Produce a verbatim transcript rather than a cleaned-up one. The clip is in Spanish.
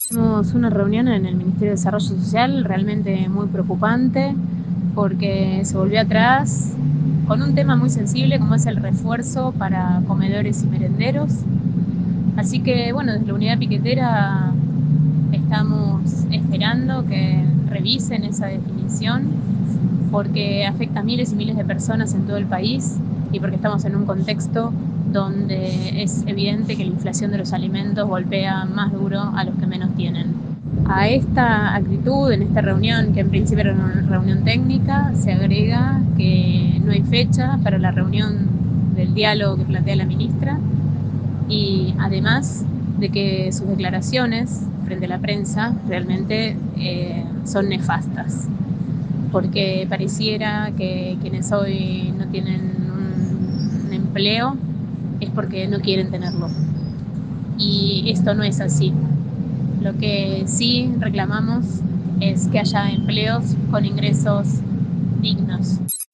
Tuvimos una reunión en el Ministerio de Desarrollo Social realmente muy preocupante porque se volvió atrás con un tema muy sensible como es el refuerzo para comedores y merenderos. Así que bueno, desde la unidad piquetera estamos esperando que revisen esa definición porque afecta a miles y miles de personas en todo el país y porque estamos en un contexto donde es evidente que la inflación de los alimentos golpea más duro a los que menos tienen. A esta actitud, en esta reunión, que en principio era una reunión técnica, se agrega que no hay fecha para la reunión del diálogo que plantea la ministra y además de que sus declaraciones frente a la prensa realmente eh, son nefastas, porque pareciera que quienes hoy no tienen un, un empleo es porque no quieren tenerlo. Y esto no es así. Lo que sí reclamamos es que haya empleos con ingresos dignos.